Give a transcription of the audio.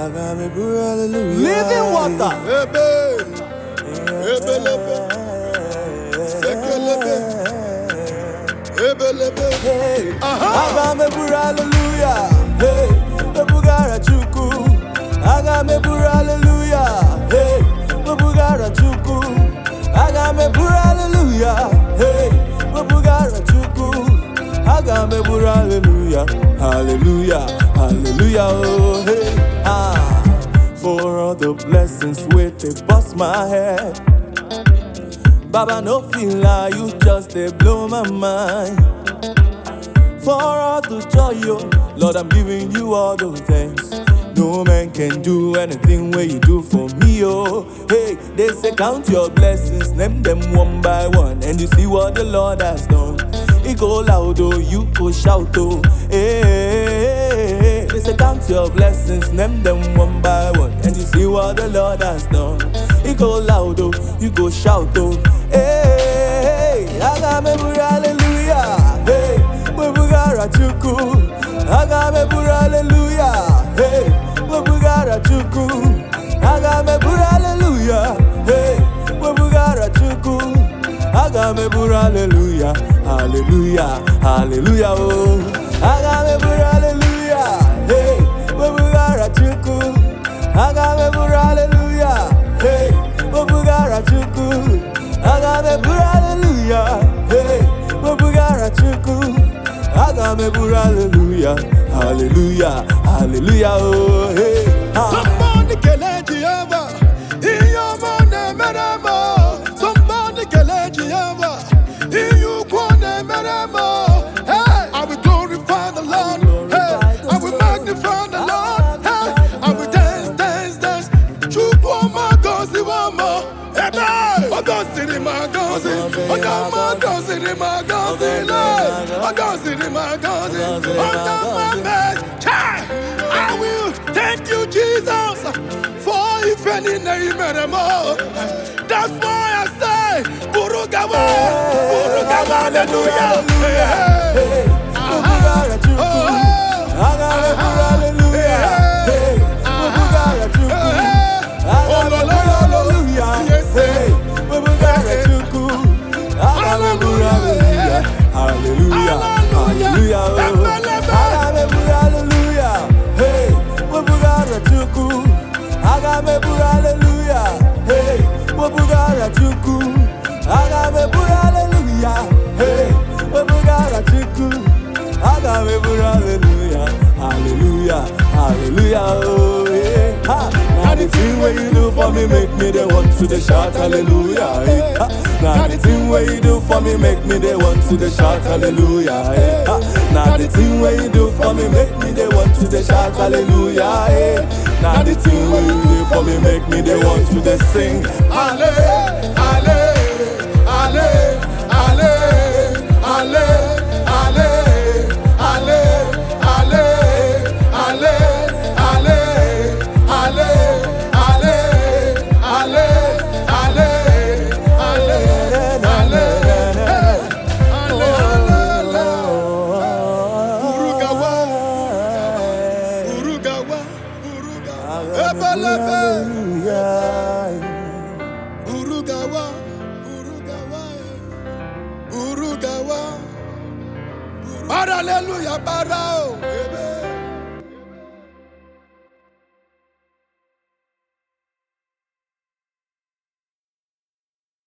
Living water. Hey, hallelujah. Hey, Bugara Chuku. Hallelujah. Hey, Bugara Chuku. Hallelujah. Hey, Bugara Chuku. Hallelujah. Hallelujah. Hallelujah. Oh, hey. For all the blessings with they bust my head. Baba, no feel like you just they blow my mind. For all the joy, yo, Lord, I'm giving you all those thanks. No man can do anything where you do for me, oh. Hey, they say count your blessings, name them one by one, and you see what the Lord has done. He go loud, oh, you go shout, oh. Hey, they say count your blessings, name them one by one, and you see what the Lord has done. He go loud, oh, you go shout, oh. Hey, hallelujah. Hey, Bugara Chuku. Hallelujah. Hey, Bugara Chuku. Hallelujah. Hey, Bugara Chuku. Hallelujah. Hallelujah. Hallelujah. Oh, hallelujah. Hey, Bugara Chuku. Hallelujah. Hey, Bugara Chuku. Hallelujah. Hey, Bugara Chuku. Hallelujah. Hallelujah. Hallelujah. Oh, hey. Somebody can let you ever. In your money, meremo. Somebody can let you ever. In you corner, meremo. Hey, I will glorify the Lord. Hey, I will magnify the Lord. Hey, I will dance, dance, dance. Chupoma gozi wamo. Hey, I go see the magazi. I go see the magazi. I go see the magazi. I will thank you, Jesus, for if any name anymore. That's why I say, Burugawa, Burugawa, hallelujah. Hey, Bugara Chuku. Hallelujah. Hey, Bugara Chuku. Hallelujah. Hey, Bugara Chuku. Hallelujah. Hallelujah. Hallelujah. Hallelujah. Hey, Bugara Chuku. Hallelujah. Hey, Bugara Chuku. Hallelujah. Hey, Bugara Chuku. Hallelujah. Hallelujah. Hallelujah. Oh, yeah. Now the thing where you do for me make me the one to the shout hallelujah. Yeah. Now the thing where you do for me make me the one to the shout hallelujah. Yeah. Now the thing where you do for me make me the one to the shout hallelujah. Yeah. Now the thing where you do for me make me the one to the sing Ale, ale, ale, ale, ale, ale, ale, ale, ale, ale, ale, ale, ale, ale, ale, ale, Burugawa, Burugawa, Burugawa, Ebelebe. Burugawa, Burugawa, Burugawa, Hallelujah, Barao.